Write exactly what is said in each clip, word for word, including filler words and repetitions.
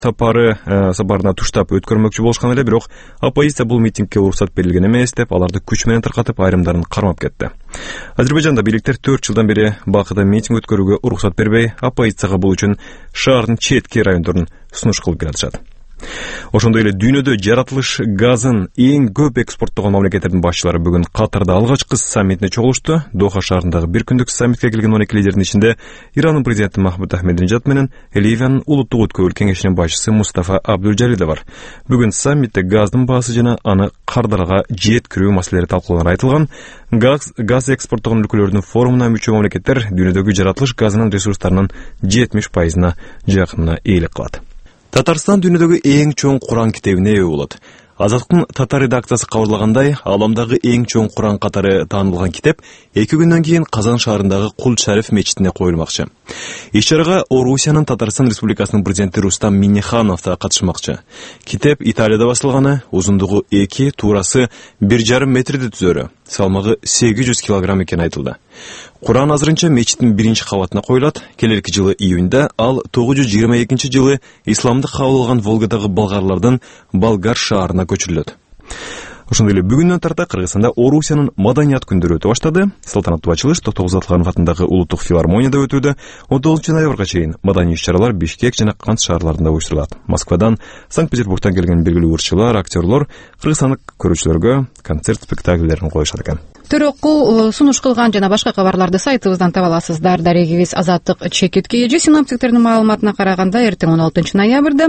сапары сапарына туштап өткөрмөкчү болушкан эле, бирок оппозиция бул митингге уруксат берилген эмес деп, аларды күч менен таркатып, айрымдарын кармап кетти. Азербайжанда бийликтер төрт жылдан бери Бакыда митинг өткөрүүгө уруксат бербей, оппозицияга бул үчүн шаардын четки райондорун сунуш кылып келатышат. Ошондой эле дүйнөдө жаратылыш газын эң көп экспорттогон мамлекеттердин башчылары бүгүн Катарда алгачкы саммитине чогулушту. Доха шаарындагы бир күндүк саммитке келген он эки лидердин ичинде Ирандын президенти Махмуд Ахмединежад менен Ливиянын улуттук өткөрүү кеңешинин башчысы Мустафа Абдулжалил да бар. Бүгүн саммитте газдын баасы жана аны кардаларга жеткирүү маселелери талкууланары айтылган. Газ, газ экспорттогон өлкөлөрдүн форумуна мүчө мамлекеттер дүйнөдөгү жаратылыш газынын ресурстарынын жетимиш пайызына жакынына ээлик кылат. Татарстан дүйнөдөгү эң чоң Куран китебине ээ болот. Азаттыктын татар редакциясы кабарлагандай, аламдагы эң чоң Куран катары таанылган китеп эки күндөн кийин Казан шаарындагы Кул Шариф мечитине коюлмакчы. Иш-чарага Орусиянын Татарстан Республикасынын президенти Рустам Минниханов да катышмакчы. Китеп Италияда басылганы, узундугу эки, туурасы бир жарым метрди түзөрү, салмагы сегиз жүз килограмм экени айтылды. Куран азырынча мечиттин биринчи кабатына коюлат. Келерки жылы июнда ал тогуз жүз жыйырма экинчи жылы исламдык кабыл алган Волгадагы болгарлардын Болгар шаарына көчүрүлөт. Ошондой эле бүгүндөн тарта Кыргызстанда Орусиянын маданият күндөрү өтө баштады. Салтанаттуу ачылыш Токтогуз Атланов атындагы улуттук филармонияда өтүүдө. он тогузунчу ноябрга чейин маданий иш-чаралар Бишкек жана Кант шаарларында уюштурулат. Москвадан, Санкт-Петербургдан келген белгилүү ырчылар, актерлор кыргызстандык көрүүчүлөргө концерт спектакльдерин коюшат экен. Төрөккул сунуш кылган жана башка кабарларды сайтыбыздан таба аласыздар. Дарегибиз Азаттык чекитке эже. Синоптиктердин маалыматына караганда эртең он алтынчы ноябрда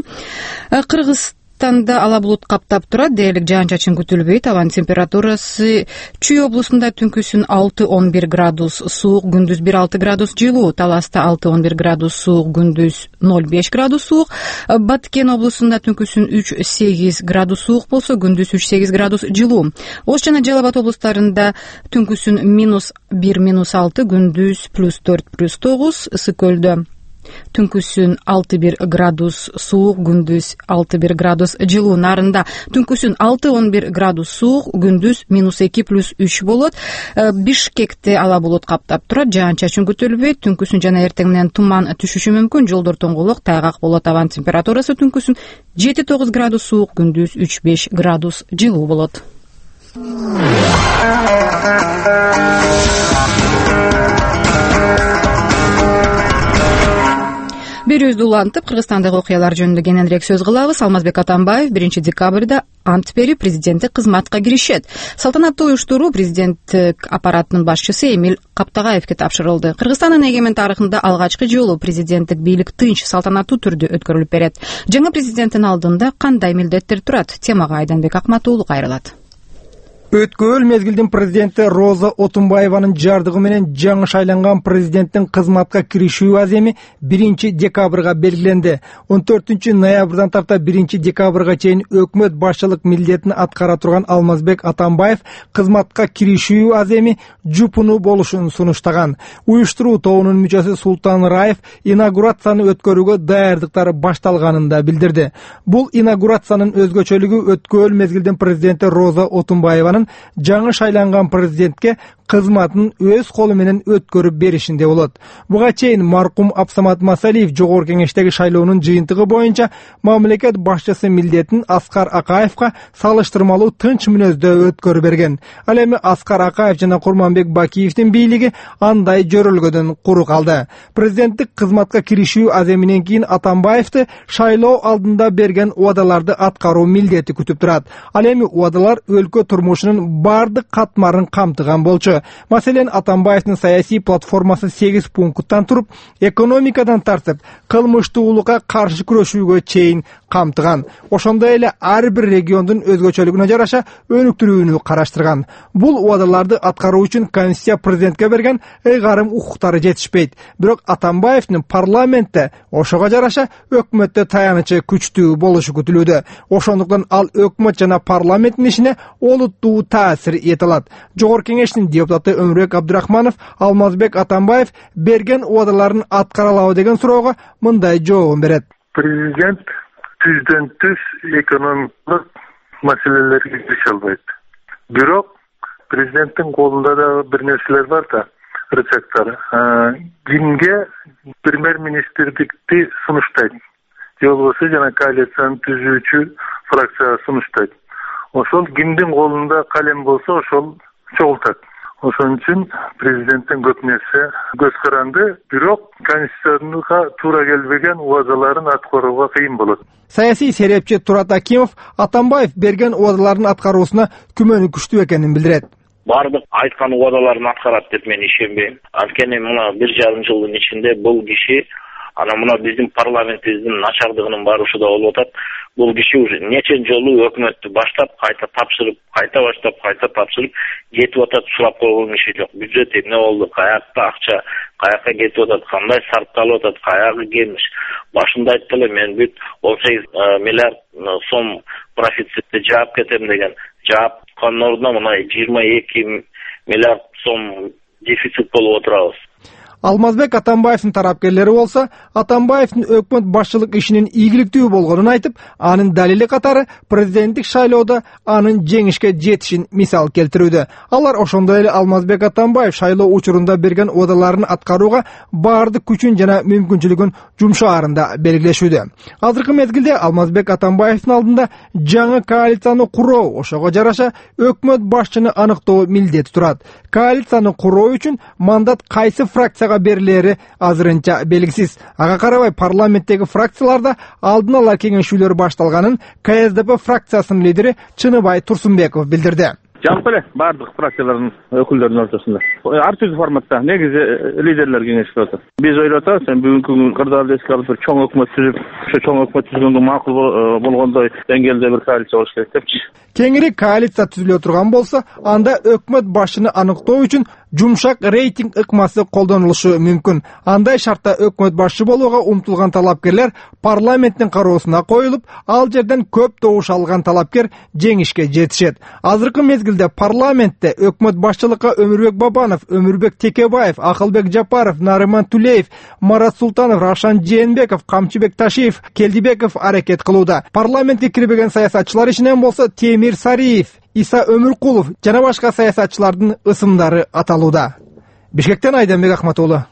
Кыргыз Кыргызстанда ала булут каптап турат, дээрлик жаан-чачын күтүлбөйт. Абанын температурасы Чүй облусунда түнкүсүн алты он бир градус суук, күндүз бир алты градус жылуу, Таласта алты он бир градус суук, күндүз ноль беш градус суук, Баткен облусунда түнкүсүн үч сегиз градус суук болсо, күндүз үч сегиз градус жылуу. Ош жана Жалал Абад облустарында түнкүсүн минус бир минус алты, күндүз плюс төрт плюс тогуз, Ысык көлдө түнкүсүн алты бир градус суук, күндүз алты бир градус жылуу. Нарында түнкүсүн алты он бир градус суук, күндүз минус эки плюс үч болот. Бишкекте ала булут каптап турат, жаан-чачын күтүлбөйт. Түнкүсүн жана эртең менен туман түшүшү мүмкүн. Жолдор тоңгулук, тайгак болот. Абанын температурасы түнкүсүн жети тогуз градус суук, күндүз үч беш градус жылуу болот. Берүүбүздү улантып, Кыргызстандагы окуялар жөнүндө кененирээк сөз кылабыз. Алмазбек Атамбаев биринчи декабрда ант берип президенттик кызматка киришет. Салтанаттуу уюштуруу президенттик аппараттын башчысы Эмил Каптагаевке тапшырылды. Кыргызстандын эгемен тарыхында алгачкы жолу президенттик бийлик тынч, салтанаттуу түрдө өткөрүлүп берет. Жаңы президенттин алдында кандай милдеттер турат? Темага Айданбек Акматуулу кайрылат. Өткөл мезгилдин президенти Роза Отунбаеванын жардыгы менен жаңы шайланган президенттин кызматка киришүү аземи биринчи декабрга белгиленди. он төртүнчү ноябрдан тарта биринчи декабрга чейин өкмөт башчылык милдетин аткара турган Алмазбек Атамбаев кызматка киришүү аземи жупуну болушун сунуштаган. Уюштуруу тобунун мүчөсү Султан Раев инаугурацияны өткөрүүгө даярдыктар башталганын да билдирди. Бул инаугурациянын өзгөчөлүгү өткөл мезгилдин президенти Роза Отунбаеванын жаңы шайланган президентке кызматын өз колу менен өткөрүп беришинде болот. Буга чейин маркум Абсамат Масалиев жогорку кеңештеги шайлоонун жыйынтыгы боюнча мамлекет башчысы милдетин Аскар Акаевка салыштырмалуу тынч мүнөздө өткөрүп берген. Ал эми Аскар Акаев жана Курманбек Бакиевдин бийлиги андай жөрөлгөдөн куру калды. Президенттик кызматка киришүү аземинен кийин Атамбаевди шайлоо алдында берген убадаларды аткаруу милдети күтүп турат. Ал эми убадалар өлкө турмушунун бардык катмарын камтыган болчу. Маселен, Атамбаевдин саясий платформасы сегиз пункттан туруп, экономикадан тартып, кылмыштуулукка каршы күрөшүүгө чейин камтыган. Ошондой эле ар бир региондун өзгөчөлүгүнө жараша өнүктүрүүнү караштырган. Бул убадаларды аткаруу үчүн Конституция президентке берген ыйгарым укуктары жетишпейт. Бирок Атамбаевдин парламентте ошого жараша өкмөттө таянычы күчтүү болушу күтүлүүдө. Ошондуктан ал өкмөт жана парламенттин ишине олуттуу таасир эте алат. Жогорку кеңештин депутаты Өмүрбек Абдырахманов Алмазбек Атамбаев берген убадаларын аткара алабы деген суроого мындай жообун берет. Президент түздөн түз экономикалык маселелерге киреше албайт. Бирок президенттин колунда да бир нерселер бар да, рецепттар. Кимге премьер-министрликти сунуштайт же болбосо жана коалицияны түзүүчү фракцияга сунуштайт. Ошол кимдин колунда калем болсо ошол чогултат. Ошон үчүн президенттин көп нерсе көз каранды, бирок конституцияга туура келбеген убадаларын аткарууга кыйын болот. Саясий серепчи Турат Акимов Атамбаев берген убадаларын аткаруусуна күмөнү күчтүү экенин билдирет. Бардык айткан убадаларын аткарат деп мен ишенбейм. Анткени мына бир жарым жылдын ичинде бул киши ана мына биздин парламентибиздин начардыгынын баары ушуда болуп атат. Бул киши уже нече жолу өкмөттү баштап, кайта тапшырып, кайта баштап, кайта тапшырып кетип атат, сурап койгон киши жок. Бюджет эмне болду, каякта акча, каяка кетип атат, кандай сарпталып атат, каягы келмиш. Башында айтты эле мен бүт он сегиз миллиард сом профицитти жаап кетем деген. Жаапкандын ордуна мына жыйырма эки миллиард сом дефицит болуп отурабыз. Алмазбек Атамбаевдин тарапкерлери болсо, Атамбаевдин өкмөт башчылык ишинин ийгиликтүү болгонун айтып, анын далили катары президенттик шайлоодо анын жеңишке жетишин мисал келтирүүдө. Алар ошондой эле Алмазбек Атамбаев шайлоо учурунда берген убадаларын аткарууга баардык күчүн жана мүмкүнчүлүгүн жумшаарында белгилешүүдө. Азыркы мезгилде Алмазбек Атамбаевдин алдында жаңы коалицияны куруу, ошого жараша өкмөт башчыны аныктоо милдети турат. Коалицияны куруу үчүн мандат кайсы фракцияга берилери азырынча белгисиз. Ага карабай парламенттеги фракцияларда алдын ала кеңешүүлөр башталганын КСДП фракциясынын лидери Чыныбай Турсунбеков билдирди. Жалпы эле бардык фракциялардын өкүлдөрүнүн ортосунда ар түрдүү форматта негизи лидерлер кеңешип атат. Биз ойлоп атабыз, бүгүнкү кырдаалды эске алып бир чоң өкмөт түзүп, ошо чоң өкмөт түзгөнгө макул болгондой деңгээлде бир коалиция болуш керек депчи. Кеңири коалиция түзүлө турган болсо, анда өкмөт башчыны аныктоо үчүн жумшак рейтинг ыкмасы колдонулушу мүмкүн. Андай шартта өкмөт башчы болууга умтулган талапкерлер парламенттин кароосуна коюлуп, ал жерден көп добуш алган талапкер жеңишке жетишет. Азыркы мезгилде парламентте өкмөт башчылыкка Өмүрбек Бабанов, Өмүрбек Текебаев, Акылбек Жапаров, Нарыман Тулеев, Марат Султанов, Рашан Жээнбеков, Камчыбек Ташиев, Келдибеков аракет кылууда. Парламентке кирбеген саясатчылар ичинен болсо Темир Сариев, Иса Өмүркулов жана башка саясатчылардын ысымдары аталууда. Бишкектен Айданбек Ахматуулу.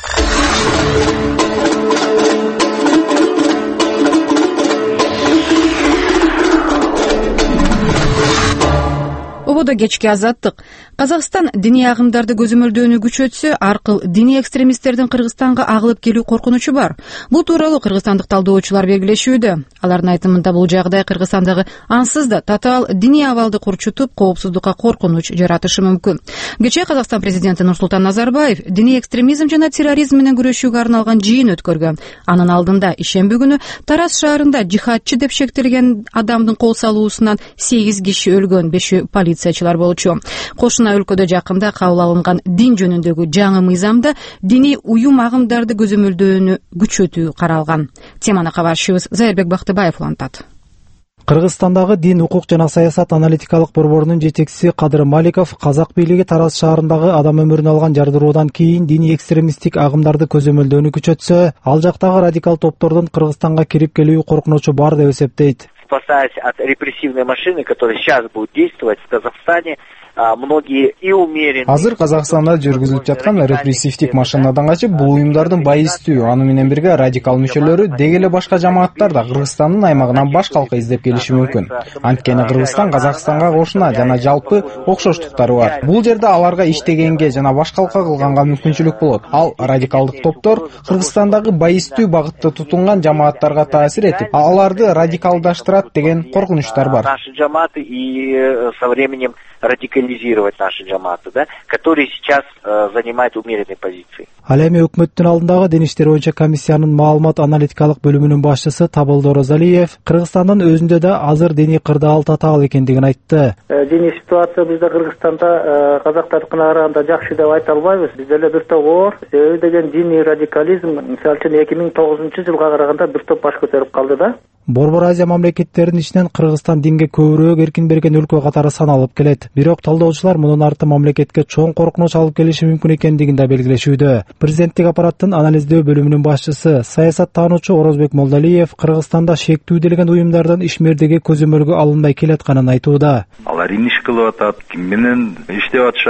Ободо кечки азаттык. Казакстан диний агымдарды көзөмөлдөөнү күчөтсө, аркыл диний экстремисттердин Кыргызстанга агылып келүү коркунучу бар. Бул тууралуу кыргызстандык талдоочулар белгилешүүдө. Алардын айтымында бул жагдай Кыргызстандагы ансыз да татаал диний абалды курчутуп, коопсуздукка коркунуч жаратышы мүмкүн. Кечээ Казакстан президенти Нурсултан Назарбаев диний экстремизм жана терроризм менен күрөшүүгө арналган жыйын өткөргөн. Анын алдында ишемби күнү Тараз шаарында жихадчы деп шектелген адамдын кол салуусунан сегиз киши өлгөн, бешөө полициячылар болчу. Кошуна өлкөдө жакында кабыл алынган дин жөнүндөгү жаңы мыйзамда диний уюм агымдарды көзөмөлдөөнү күчөтүү каралган. Теманы кабарчыбыз Зайырбек Бактыбаев улантат. Кыргызстандагы дин, укук жана саясат аналитикалык борборунун жетекчиси Кадыр Маликов казак бийлиги Тараз шаарындагы адам өмүрүн алган жардыруудан кийин диний экстремисттик агымдарды көзөмөлдөөнү күчөтсө, ал жактагы радикал топтордун Кыргызстанга кирип келүү коркунучу бар деп эсептейт. Спасаясь от репрессивной машины, которая сейчас будет действовать в Казахстане, многие и умеренные. Азыр Казакстанда жүргүзүлүп жаткан репрессивдик машинадан качып, бул уюмдардын байыстуу, аны менен бирге радикал мүчөлөрү деги эле башка жамааттар да Кыргызстандын аймагынан баш калка издеп келиши мүмкүн. Анткени Кыргызстан Казакстанга кошуна жана жалпы окшоштуктары бар. Бул жерде аларга иштегенге жана баш калка кылганга мүмкүнчүлүк болот. Ал радикалдык топтор Кыргызстандагы байыстуу багытта тутунган жамааттарга таасир этип, аларды радикалдаштырат деген коркунучтар бар. Наши жамааты и со временем радикализировать наши джаматы, да, которые сейчас э, занимают умеренные позиции. Ал эми өкмөттүн алдындагы дин иштери боюнча комиссиянын маалымат аналитикалык бөлүмүнүн башчысы Табылдо Розалиев Кыргызстандын өзүндө да азыр диний кырдаал татаал экендигин айтты. Диний ситуация бизде Кыргызстанда казактардыкына караганда жакшы деп айта албайбыз. Бизде эле бир топ оор деген диний радикализм, мисалы үчүн эки миң тогузунчу жылга караганда бир топ баш көтөрүп калды да. Борбор Азия мамлекеттеринин ичинен Кыргызстан динге көбүрөөк эркин берген өлкө катары саналып келет. Бирок талдоочулар мунун арты мамлекетке чоң коркунуч алып келиши мүмкүн экендигин да белгилешүүдө. Президенттик аппараттын анализдөө бөлүмүнүн башчысы, саясаттануучу Орозбек Молдалиев Кыргызстанда шектүү делген уюмдардын ишмердиги көзөмөлгө алынбай келатканын айтууда. Алар иш кылып атат, ким менен иштеп атышат,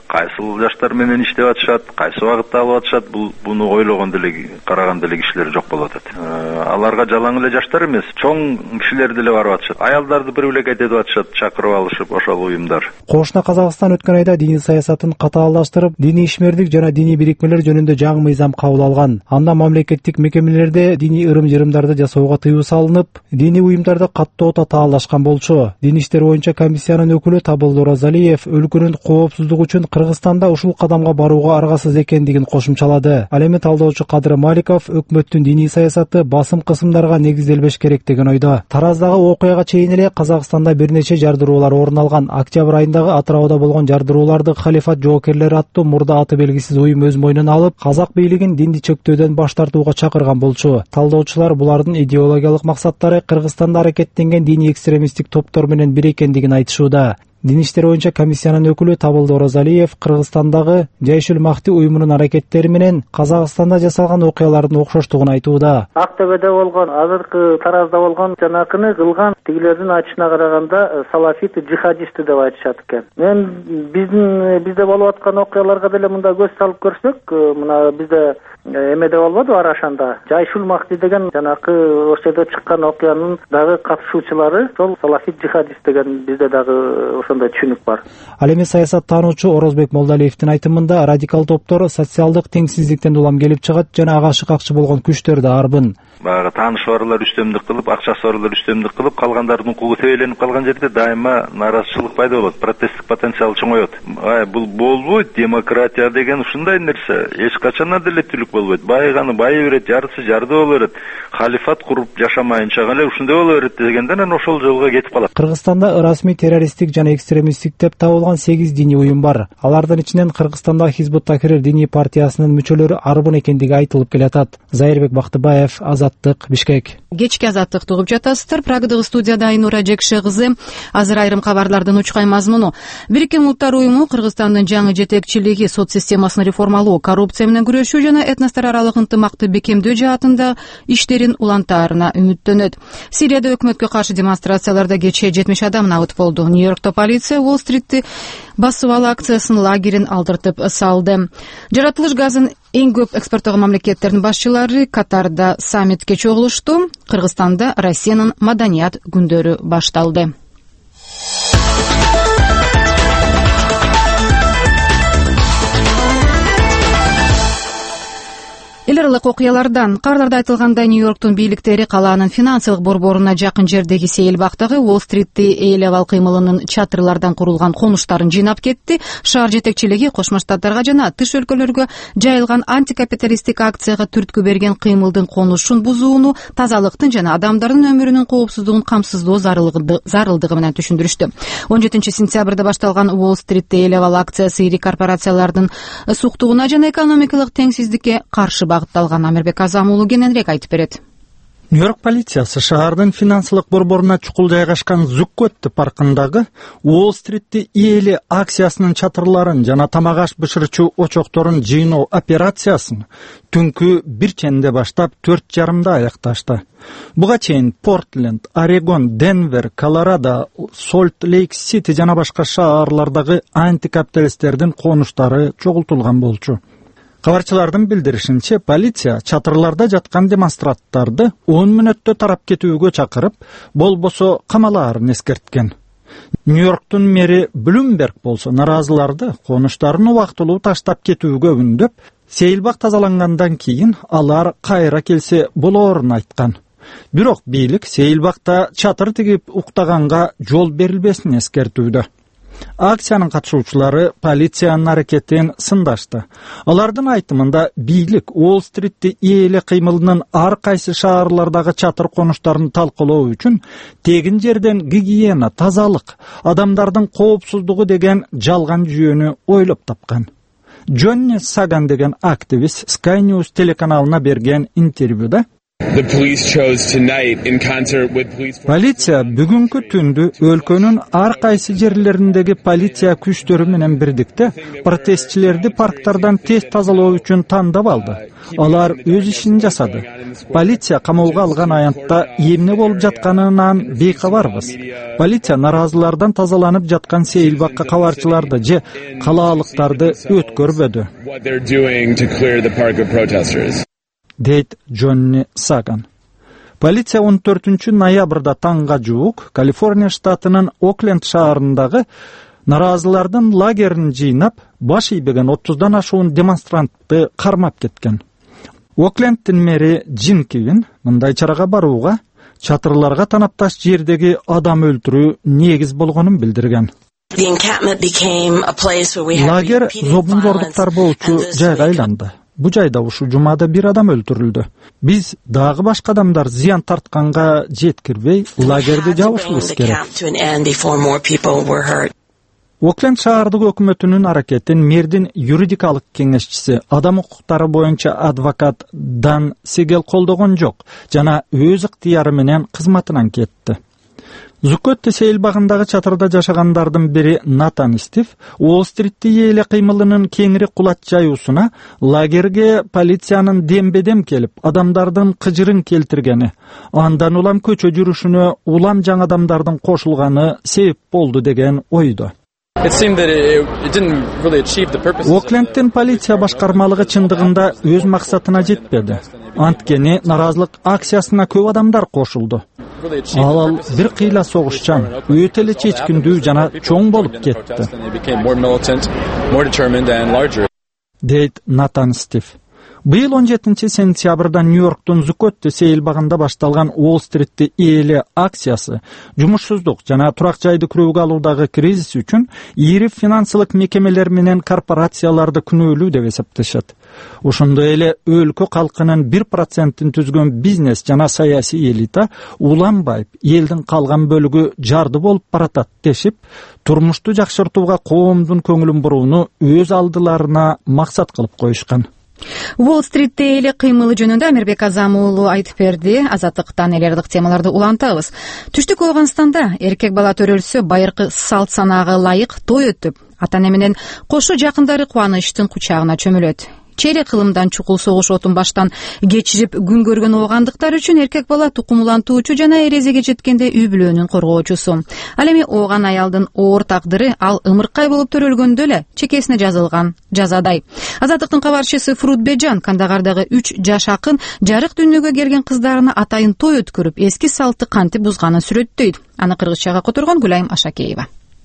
кайсыл жаштар менен иштеп атышат, кайсы багытта алып атышат, бул буну ойлогон деле, караган деле кишилер жок болуп атат. Аларга жалаң эле жаштар эмес, чоң кишилер деле барып атышат. Аялдарды бир билекет этип атышат, чакырып алышып ошол уюмдар. Кошуна Казакстан өткөн айда диний саясатын катаалдаштырып, диний ишмердик жана диний бирикмелер жөнүндө жаңы мыйзам кабыл алган. Анда мамлекеттик мекемелерде диний ырым-жырымдарды жасоого тыюу салынып, диний уюмдарды каттоо татаалдашкан болчу. Дин иштери боюнча комиссиянын өкүлү Табылды Оразалиев өлкөнүн коопсуздугу үчүн Кыргызстанда ушул кадамга барууга аргасыз экендигин кошумчалады. Ал эми талдоочу Кадыр Маликов өкмөттүн диний саясаты басым кысымдарга негизделбеш керек деген ойдо. Тараздагы окуяга чейин эле Казакстанда бир нече жардыруулар орун алган. Октябрь айындагы Атырауда болгон жардырууларды халифат жоокерлери аттуу мурда аты белгисиз уюм өз мойнуна алып, казак бийлигин динди чөктөөдөн баш тартууга чакырган болчу. Талдоочулар булардын идеологиялык максаттары Кыргызстанда аракеттенген диний экстремисттик топтор менен бир экендигин айтышууда. Дин иштери боюнча комиссиянын өкүлү Табылды Оразалиев Кыргызстандагы Жайшул Махти уюмунун аракеттери менен Казакстанда жасалган окуялардын окшоштугун айтууда. Актөбөдө болгон, азыркы Таразда болгон жанакыны кылган тигилердин айтышына караганда салафит жихадисти деп айтышат экен. Мен биздин бизде болуп аткан окуяларга деле мында көз салып көрсөк, мына бизде эмеде болбоду Арашанда. Жайшул Махти деген жанакы ошодо чыккан окуянын дагы катышуучулары сол салафит жихадист деген бизде дагы ошондой түшүнүк бар. Ал эми саясаттануучу Орозбек Молдалиевдин айтымында радикал топтор социалдык теңсиздиктен улам келип чыгат жана ага шыкакчы болгон күчтөр да арбын. Баягы тааныш барлар үстөмдүк кылып, акчасы барлар үстөмдүк кылып, калгандардын укугу тебеленип калган жерде дайыма нааразычылык пайда болот, протесттик потенциал чоңойот. Ай, бул болбойт, демократия деген ушундай нерсе. Эч качан деле түлүк болбойт. Байганы байы берет, жарысы жарды боло берет. Халифат куруп жашамайынча эле ушундай боло берет дегенден анан ошол жолго кетип калат. Кыргызстанда ырасмий террористтик жана экстремисттик деп табылган сегиз диний уюм бар. Алардын ичинен Кыргызстанда Хизбут Тахрир диний партиясынын мүчөлөрү арбын экендиги айтылып келатат. Зайырбек Бактыбаев, Азаттык, Бишкек. Кечки Азаттыкты угуп жатасыздар. Прагадагы студияда Айнура Жекше кызы. Азыр айрым кабарлардын учкай мазмуну. Бириккен Улуттар уюму Кыргызстандын жаңы жетекчилиги сот системасын реформалоо, коррупция менен күрөшүү жана этностор аралык ынтымакты бекемдөө жаатында иштерин улантаарына үмүттөнөт. Сирияда өкмөткө каршы демонстрацияларда кечээ жетимиш адам набыт болду. Нью-Йоркто полиция Уолл-стритти басып алуу акциясынын лагерин алдыртып салды. Жаратылыш газын эң көп экспорттогон мамлекеттердин башчылары Катарда саммитке чогулушту. Кыргызстанда Россиянын маданият күндөрү башталды. Эл аралык окуялардан кабарларда айтылгандай Нью-Йорктун бийликтери калаанын финансылык борборуна жакын жердеги Сейилбактагы Уолл-стритти эл абал кыймылынын чатырлардан курулган конуштарын жыйнап кетти. Шаар жетекчилиги Кошмо Штаттарга жана тыш өлкөлөргө жайылган антикапиталисттик акцияга түрткү берген кыймылдын конушун бузууну тазалыктын жана адамдардын өмүрүнүн коопсуздугун камсыздоо зарылдыгы менен түшүндүрүштү. он жетинчи сентябрда башталган Уолл-стритти эл абал акциясы ири корпорациялардын суктугуна жана экономикалык теңсиздикке каршы багытталган. Амирбек Азам уулу кененирээк айтып берет. Нью-Йорк полициясы шаардын финансылык борборуна чукул жайгашкан Зуккотти паркындагы Уолл-стритти эли акциясынын чатырларын жана тамак аш бышырчу очокторун жыйноо операциясын түнкү бир ченде баштап төрт жарымда аякташты. Буга чейин Портленд, Орегон, Денвер, Колорадо, Солт-Лейк-Сити жана башка шаарлардагы антикапиталисттердин конуштары чогултулган болчу. Кабарчылардын билдиришинче, полиция чатырларда жаткан демонстранттарды он мүнөттө тарап кетүүгө чакырып, болбосо камалаарын эскерткен. Нью-Йорктун мэри Блумберг болсо наразыларды конуштарын убактылуу таштап кетүүгө үндөп, Сейилбак тазалангандан кийин алар кайра келсе болоорун айткан. Бирок бийлик Сейилбакта чатыр тигип уктаганга жол берилбесин эскертүүдө. Акциянын катышуучулары полициянын аракетин сындашты. Алардын айтымында бийлик Уолл-стритти эли кыймылынын ар кайсы шаарлардагы чатыр конуштарын талкуулоо үчүн тегин жерден гигиена, тазалык, адамдардын коопсуздугу деген жалган жүйөнү ойлоп тапкан. Джонни Саган деген активист Sky News телеканалына берген интервьюда Полиция бүгүнкү түндү өлкөнүн ар кайсы жерлериндеги полиция күчтөрү менен бирдикте протестчилерди парктардан тез тазалоо үчүн тандап алды. Алар өз ишин жасады. Полиция камоого алган аянтта эмне болуп жатканынан бейкабарбыз. Полиция наразылардан тазаланып жаткан сейилбакка кабарчыларды же калаалыктарды өткөрбөдү, дейт Джонни Саган. Полиция он төртүнчү ноябрда таңга жуук Калифорния штатынын Окленд шаарындагы наразылардын лагерин жыйнап, баш ийбеген отуздан ашуун демонстрантты кармап кеткен. Оклендтин мэри Джин Кивин мындай чарага барууга чатырларга танапташ жердеги адам өлтүрүү негиз болгонун билдирген. Лагер зобундордуктар болчу жайга айланды. Бу жайда ушул жумада бир адам өлтүрүлдү. Биз дагы башка адамдар зыян тартканга жеткирбей, лагерди жабышыбыз керек. Окленд шаардык өкмөтүнүн аракетин мэрдин юридикалык кеңешчиси, адам укуктары боюнча адвокат Дан Сегел колдогон жок жана өз ыктыяры менен кызматынан кетти. Зуккотте сейилбагындагы чатырда жашагандардын бири Натан Стив Уолл-стритти эле кыймылынын кеңири кулат жаюусуна лагерге полициянын дембедем келип, адамдардын кыжырын келтиргени, андан улам көчө жүрүшүнө улам жаңы адамдардын кошулганы себеп болду деген ойдо. Оклендтин полиция башкармалыгы чындыгында өз максатына жетпеди. Анткени наразылык акциясына көп адамдар кошулду. Ал бир кыйла согушчан, өтө эле чечкиндүү жана чоң болуп кетти, дейт Натан Стив. Быйыл он жетинчи сентябрда Нью-Йорктун Зуккотте сейилбагында башталган Уолл-стритти эле акциясы жумушсуздук жана турак жайды күрөөгө алуудагы кризис үчүн ири финансылык мекемелер менен корпорацияларды күнөөлүү деп эсептешет. Ошондой эле өлкө калкынын бир процентин түзгөн бизнес жана саясий элита уланбайып, элдин калган бөлүгү жарды болуп баратат дешип, турмушту жакшыртууга коомдун көңүлүн бурууну өз алдыларына максат кылып коюшкан. Уолл-стритте эле кыймылы жөнүндө Амирбек Азам уулу айтып берди. Азаттыктан эле ырдык темаларды улантабыз. Түштүк Ооганстанда эркек бала төрөлсө байыркы салт санаага ылайык той өтүп, ата-эне менен кошо жакындары кубанычтын кучагына чөмүлөт. Чейрек кылымдан чукул согуш отун баштан кечирип күн көргөн оогандыктар үчүн эркек бала тукумулантуучу жана эрезеге жеткенде үй бүлөнүн коргоочусу. Ал эми ооган аялдын оор тагдыры ал ымыркай болуп төрөлгөндө эле чекесине жазылган жазадай. Азаттыктын кабарчысы Фрут Бежан Кандагардагы үч жаш акын жарык дүйнөгө келген кыздарына атайын той өткөрүп, эски салтты кантип бузганын сүрөттөйт. Аны кыргызчага которгон Гүлайым Ашакеева.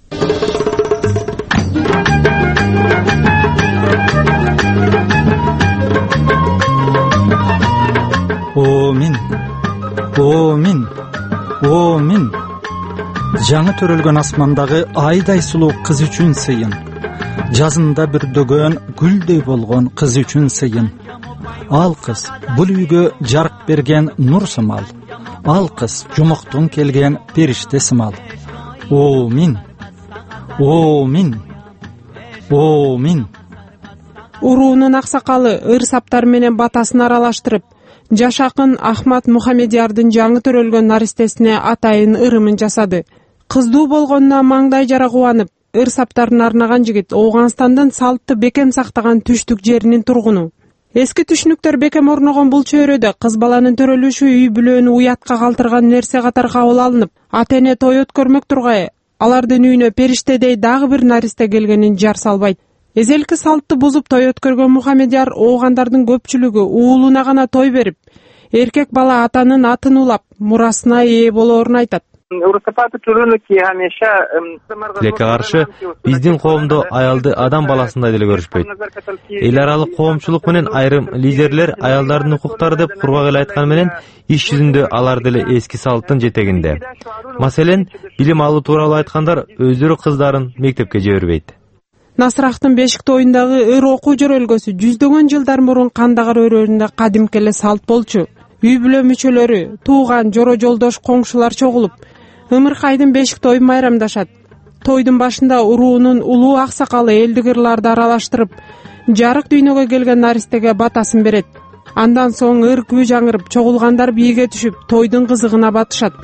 Омин, омин, омин. Жаңы төрөлгөн асмандагы айдай сулуу кыз үчүн сыйын. Жазында бүрдөгөн гүлдөй болгон кыз үчүн сыйын. Ал кыз бул үйгө жарык берген нур сымал. Ал кыз жумоктун келген периште сымал. Омин, омин, омин. Уруунун аксакалы ыр саптар менен батасын аралаштырып, жаш акын Ахмат Мухамедиярдын жаңы төрөлгөн наристесине атайын ырымын жасады. Кыздуу болгонуна маңдай жара кубанып, ыр саптарын арнаган жигит Ооганстандын салтты бекем сактаган түштүк жеринин тургуну. Эски түшүнүктөр бекем орногон бул чөйрөдө кыз баланын төрөлүшү үй бүлөнү уятка калтырган нерсе катары кабыл алынып, ата-эне той өткөрмөк тургай алардын үйүнө периштедей дагы бир наристе келгенин жар салбайт. Эзелки салтты бузуп той өткөргөн Мухамедияр оогандардын көпчүлүгү уулуна гана той берип, эркек бала атанын атын улап, мурасына ээ болоорун айтат. Тилекке каршы биздин коомдо аялды адам баласындай деле көрүшпөйт. Эл аралык коомчулук менен айрым лидерлер аялдардын укуктары деп курбак эле айтканы менен иш жүзүндө алар деле эски салттын жетегинде. Маселен, билим алуу тууралуу айткандар өздөрү кыздарын мектепке жибербейт. Насырактын бешик тоюндагы ыр окуу жөрөлгөсү жүздөгөн жылдар мурун Кандагар өрөөрүндө кадимки эле салт болчу. Үй бүлө мүчөлөрү, тууган, жоро жолдош, коңшулар чогулуп, ымыркайдын бешик тоюн майрамдашат. Тойдун башында уруунун улуу аксакалы элдик ырларды аралаштырып, жарык дүйнөгө келген наристеге батасын берет. Андан соң ыр күү жаңырып, чогулгандар бийге түшүп, тойдун кызыгына батышат.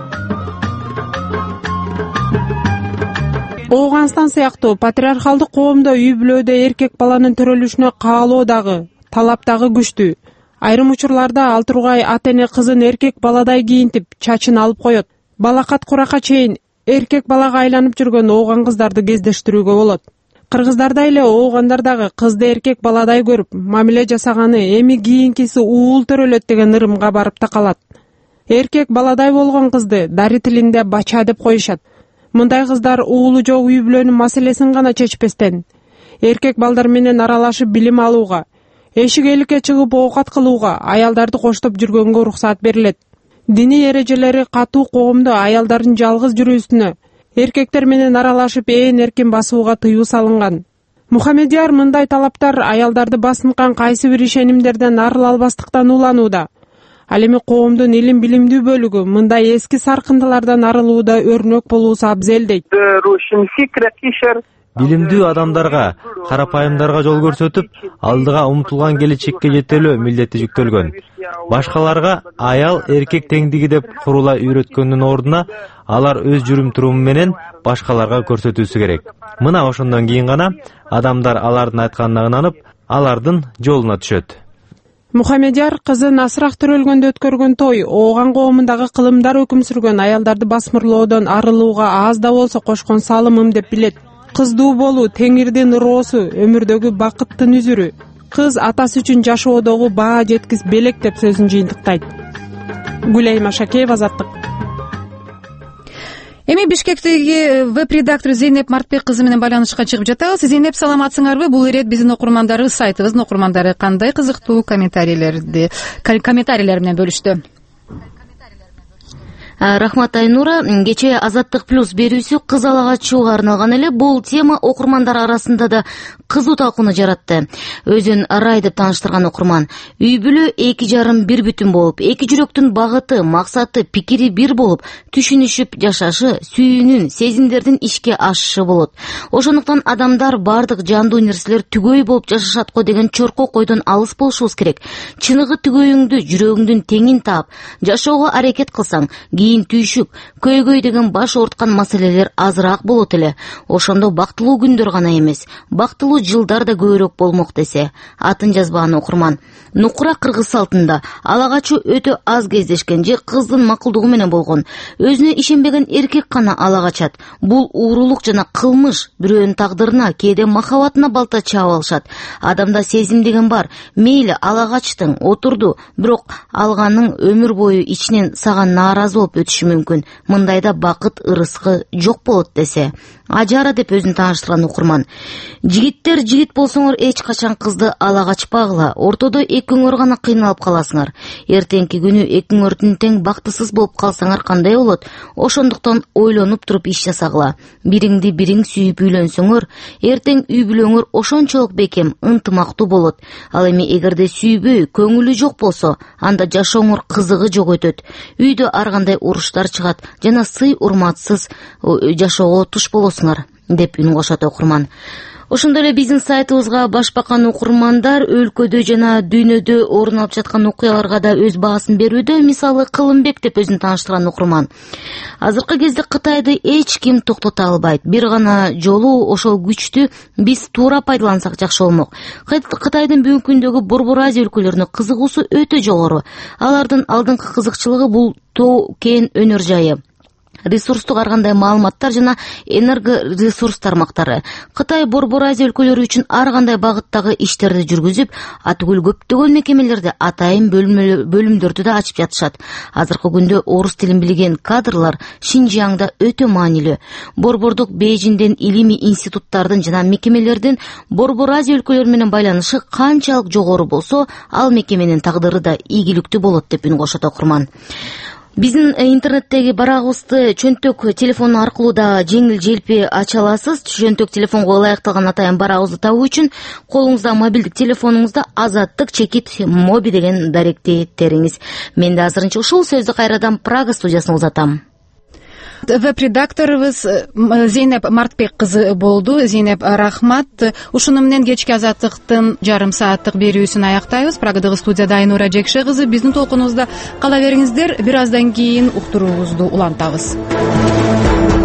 Ооганстан сыяктуу патриархалдык коомдо үй бүлөдө эркек баланын төрөлүшүнө каалоо дагы, талап дагы күчтүү. Айрым учурларда ал тургай ата-эне кызын эркек баладай кийинтип, чачын алып коет. Балакат куракка чейин эркек балага айланып жүргөн ооган кыздарды кездештирүүгө болот. Кыргыздарда эле оогандар дагы кызды эркек баладай көрүп, мамиле жасаганы эми кийинкиси уул төрөлөт деген ырымга барып такалат. Эркек баладай болгон кызды дари тилинде бача деп коюшат. Мындай кыздар уулу жок үй бүлөнүн маселесин гана чечпестен, эркек балдар менен аралашып билим алууга, эшик эликке чыгып оокат кылууга, аялдарды коштоп жүргөнгө уруксат берилет. Диний эрежелери катуу коомдо аялдардын жалгыз жүрүүсүнө, эркектер менен аралашып ээн эркин басууга тыюу салынган. Мухамедияр мындай талаптар аялдарды басынткан кайсы бир ишенимдерден арыла албастыктан уланууда. Ал эми коомдун илим билимдүү бөлүгү мындай эски саркындылардан арылууда өрнөк болуусу абзел дейт. Билимдүү адамдарга, карапайымдарга жол көрсөтүп, алдыга умтулган келечекке жетелөө милдети жүктөлгөн. Башкаларга аял эркек теңдиги деп курулай үйрөткөндүн ордуна алар өз жүрүм-туруму менен башкаларга көрсөтүүсү керек. Мына ошондон кийин гана адамдар алардын айтканына ынанып, алардын жолуна түшөт. Мухамедияр кызын асырак төрөлгөндө өткөргөн той ооган коомундагы кылымдар өкүм сүргөн аялдарды басмырлоодон арылууга аз да болсо кошкон салымым деп билет. Кыздуу болуу Теңирдин ыроосу, өмүрдөгү бакыттын үзүрү. Кыз атасы үчүн жашоодогу баа жеткис белек деп сөзүн жыйынтыктайт. Гүлайым Ашакеева, Азаттык. Эми Бишкектеги веб-редактор Зейнеп Мартбек кызы менен байланышка чыгып жатабыз. Зейнеп, саламатсыңарбы? Бул ирет биздин окурмандары, сайтыбыздын окурмандары кандай кызыктуу комментарийлерди, комментарийлер менен бөлүштү? Рахмат Айнура, кечээ Азаттык плюс берүүсү кыз алагачууга арналган эле. Бул тема окурмандар арасында да кызуу талкууну жаратты. Өзүн Рай деп тааныштырган окурман: үй бүлө эки жарым бир бүтүн болуп, эки жүрөктүн багыты, максаты, пикири бир болуп, түшүнүшүп жашашы, сүйүүнүн, сезимдердин ишке ашышы болот. Ошондуктан адамдар бардык жандуу нерселер түгөй болуп жашашат го деген чоркок ойдон алыс болушубуз керек. Чыныгы түгөйүңдү, жүрөгүңдүн теңин таап, жашоого аракет кылсаң, кийин түйшүк, көйгөй деген баш ооруткан маселелер азыраак болот эле. Ошондо бактылуу күндөр гана эмес, бактылуу жылдар да көбүрөөк болмок десе. Атын жазбаган окурман. Нукура кыргыз салтында алагачуу өтө аз кездешкен же кыздын макулдугу менен болгон. Өзүнө ишенбеген эркек гана ала качат. Бул уурулук жана кылмыш, бирөөнүн тагдырына, кээде махабатына балта чаап алышат. Адамда сезим деген бар. Мейли ала качтың, отурду, бирок алганын өмүр бою ичинен сага нааразы болуп өтүшү мүмкүн. Мындайда бакыт ырыскы жок болот десе. Ажара деп өзүн тааныштырган окурман. Жигиттер жигит болсоңор эч качан кызды ала качпагыла. Ортодо экөөңөр гана кыйналып каласыңар. Эртеңки күнү экөөңөрдүн тең бактысыз болуп калсаңар кандай болот? Ошондуктан ойлонуп туруп иш жасагыла. Бириңди бириң сүйүп үйлөнсөңөр, эртең үй бүлөңөр ошончолук бекем, ынтымактуу болот. Ал эми эгерде сүйбөй, көңүлү жок болсо, анда жашооңор кызыгы жок өтөт. Үйдө ар кандай уруштар чыгат жана сый урматсыз жашоого туш болосуңар деп үн кошот окурман. Ошондой эле биздин сайтыбызга баш баккан окурмандар өлкөдө жана дүйнөдө орун алып жаткан окуяларга да өз баасын берүүдө. Мисалы, Кылымбек деп өзүн тааныштырган окурман. Азыркы кезде Кытайды эч ким токтото албайт. Бир гана жолу ошол күчтү биз туура пайдалансак жакшы болмок. Кытайдын бүгүнкү күндөгү Борбор Азия өлкөлөрүнө кызыгуусу өтө жогору. Алардын алдыңкы кызыкчылыгы бул тоо кен өнөр жайы, ресурстук ар кандай маалыматтар жана энерго ресурс тармактары. Кытай Борбор Азия өлкөлөрү үчүн ар кандай багыттагы иштерди жүргүзүп, атүгүл көптөгөн мекемелерде атайын бөлүмдөрдү да ачып жатышат. Азыркы күндө орус тилин билген кадрлар Шинжиаңда өтө маанилүү. Борбордук Бейжиңден илимий институттардын жана мекемелердин Борбор Азия өлкөлөрү менен байланышы канчалык жогору болсо, ал мекеменин тагдыры да ийгиликтүү болот деп үн кошот окурман. Биздин интернеттеги барагыбызды чөнтөк телефону аркылуу да жеңил желпи ача аласыз. Чөнтөк телефонго ылайыкталган атайын барагыбызды табуу үчүн колуңузда мобилдик телефонуңузда Азаттык чекит моби деген даректи териңиз. Мен да азырынча ушул сөздү кайрадан Прага студиясына узатам. веб редакторубуз Зейнеп Мартбек кызы болду. Зейнеп, рахмат. Ушуну менен кечки азаттыктын жарым сааттык берүүсүн аяктайбыз. Прагадагы студияда Айнура Жекше кызы. Биздин толкунубузда кала бериңиздер. Бир аздан кийин уктуруубузду улантабыз.